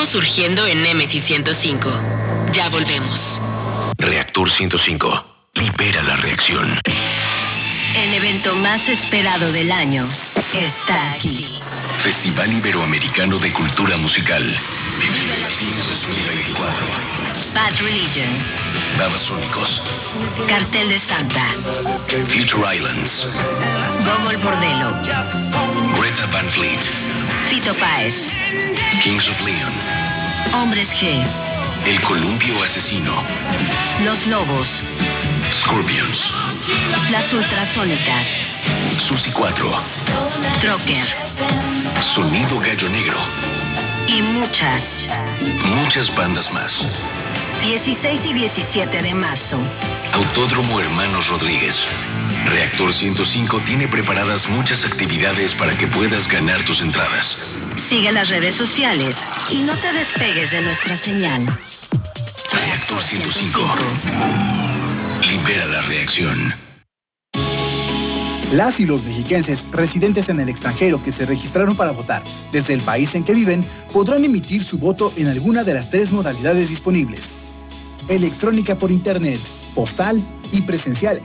Estamos surgiendo en Nemesis 105. Ya volvemos. Reactor 105. Libera la reacción. El evento más esperado del año está aquí. Festival Iberoamericano de Cultura Musical. Vive Latino 2024. Bad Religion. Babasónicos. Cartel de Santa. Future Islands. Gogol Bordello. Greta Van Fleet. Fito Páez. Kings of Leon. Hombres G. El Columpio Asesino. Los Lobos. Scorpions. Las Ultrasónicas. Susi 4. Trocker. Sonido Gallo Negro. Y muchas bandas más. 16 y 17 de marzo. Autódromo Hermanos Rodríguez. Reactor 105 tiene preparadas muchas actividades para que puedas ganar tus entradas. Sigue las redes sociales y no te despegues de nuestra señal. Reactor 105. Libera la reacción. Las y los mexiquenses residentes en el extranjero que se registraron para votar desde el país en que viven podrán emitir su voto en alguna de las 3 modalidades disponibles: electrónica por internet, postal y presencial